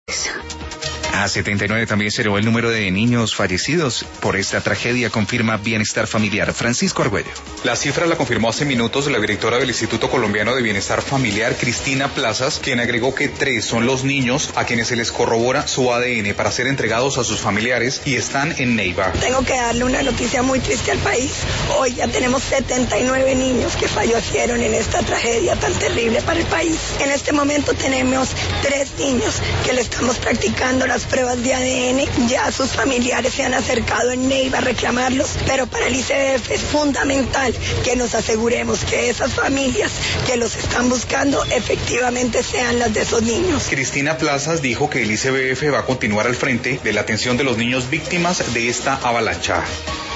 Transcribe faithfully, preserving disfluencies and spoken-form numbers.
A setenta y nueve también se elevó el número de niños fallecidos por esta tragedia, confirma Bienestar Familiar. Francisco Argüello. La cifra la confirmó hace minutos la directora del Instituto Colombiano de Bienestar Familiar, Cristina Plazas, quien agregó que tres son los niños a quienes se les corrobora su A D N para ser entregados a sus familiares y están en Neiva. Tengo que darle una noticia muy triste al país. Hoy ya tenemos setenta y nueve niños que fallecieron en esta tragedia tan terrible para el país. En este momento tenemos tres niños que le estamos practicando las pruebas de A D N, ya sus familiares se han acercado en Neiva a reclamarlos, pero para el I C B F es fundamental que nos aseguremos que esas familias que los están buscando efectivamente sean las de esos niños. Cristina Plazas dijo que el I C B F va a continuar al frente de la atención de los niños víctimas de esta avalancha.